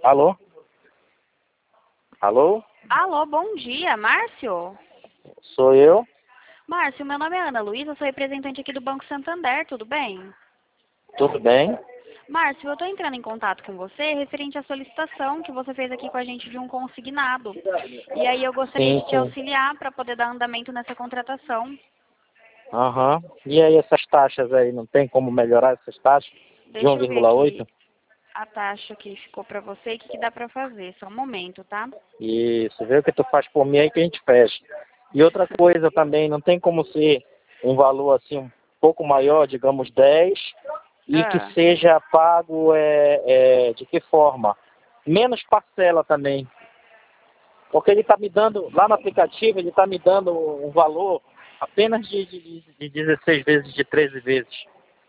Alô? Alô? Alô, bom dia, Márcio? Sou eu? Márcio, meu nome é Ana Luísa, sou representante aqui do Banco Santander, tudo bem? Tudo bem? Márcio, eu estou entrando em contato com você referente à solicitação que você fez aqui com a gente de um consignado. E aí eu gostaria Sim, de te sim. auxiliar para poder dar andamento nessa contratação. Aham. E aí essas taxas aí, não tem como melhorar essas taxas de Deixa eu ver aqui 1,8? a taxa que ficou para você e o que dá para fazer. Só um momento, tá? Isso, vê o que tu faz por mim aí que a gente fecha. E outra coisa também, não tem como ser um valor assim um pouco maior, digamos 10, e que Ah, seja pago de que forma? Menos parcela também. Porque ele está me dando, lá no aplicativo, ele está me dando um valor apenas de 16 vezes, de 13 vezes.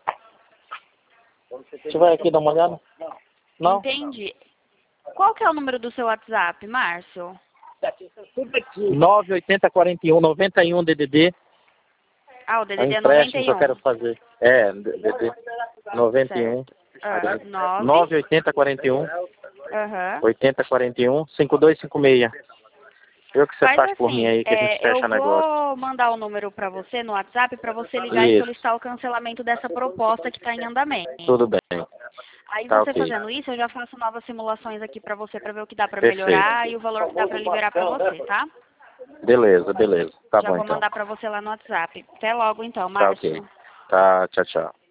Você vai aqui dar uma olhada? Não? entendi. Qual que é o número do seu WhatsApp, Márcio? 98041 91 DDD. Ah, o É um DDD é empréstimo que eu quero 91. fazer. É, DDD 91. Certo. Ah, 9. 98041 Aham. 8041 5256. Vê o que você Faz faz por mim assim, aí que a gente eu fecha negócio. vou mandar o número para você no WhatsApp para você ligar e Isso, solicitar o cancelamento dessa proposta que está em andamento. tudo bem. Aí Tá você ok. fazendo isso, eu já faço novas simulações aqui para você para ver o que dá para Perfeito. melhorar e o valor que dá para liberar para você, tá? Beleza, beleza. Tá Já bom vou então. mandar para você lá no WhatsApp. Até logo então, Tá ok. Márcio. Tá, tchau, tchau.